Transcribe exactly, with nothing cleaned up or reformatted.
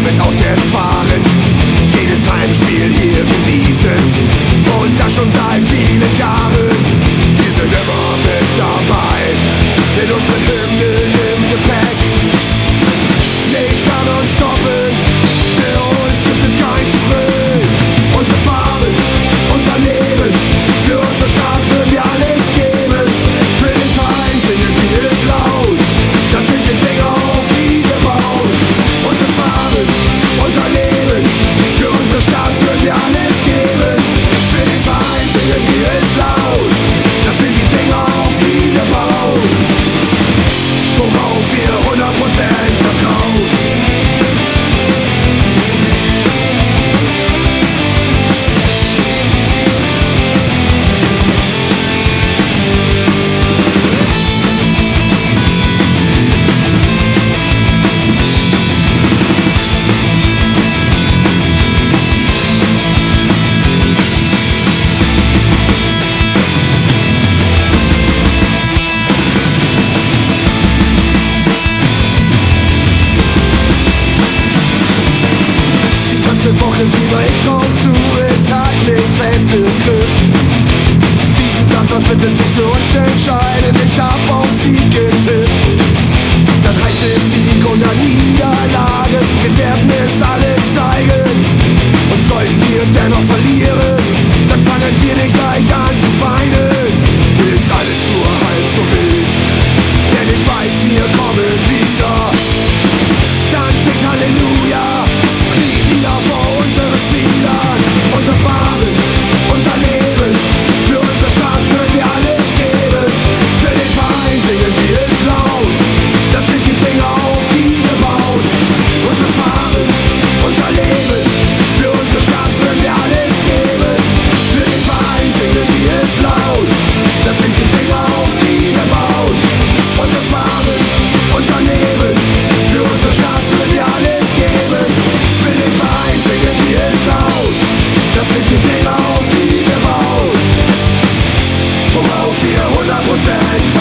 mit auswärts fahren, jedes Heimspiel hier genießen und das schon seit vielen Jahren. Wir sind immer mit dabei, mit unseren Hymnen im Gepäck. Nichts kann uns stoppen, für uns gibt es kein Zurück. Unsere Farben, unser Leben, für unsere Stadt würden wir alles geben. Für den Verein singen wir es laut, das sind die Dinge, auf die wir bauen. Unsere Farben, unser Leben, für unsere Stadt würden wir alles geben. Für den Verein singen wir es laut, das sind die Dinge, auf die wir bauen. Worauf wir hundert Prozent vertrauen. Wochenfieber, ich drauf zu, es hat nichts fest im Griff. Diesen Samstag wird es sich für uns entscheiden, ich hab auf Sieg getippt. Dann heißt es Sieg oder Niederlage, wir werden es alle zeigen. Und sollten wir dennoch verlieren, dann fangen wir nicht gleich an zu weinen. Ist alles nur halb so wild, denn ich weiß, wir kommen wieder. Dann singt Halleluja, kniet nieder vor unseren Spielern. Unsere Farben, unser Leben, für unsere Stadt würden wir alles geben. Für den Verein singen wir es laut, das sind die Dinge, auf die wir bauen. Unsere Farben, unser Leben, für unsere Stadt würden wir alles geben. Für den Verein singen wir es laut, das sind die Dinge, auf die wir bauen. Unsere Farben, unser Leben, für unsere Stadt würden wir alles geben. Für den Verein singen wir es laut, das sind die Dinge, auf die wir bauen. Worauf wir hundert Prozent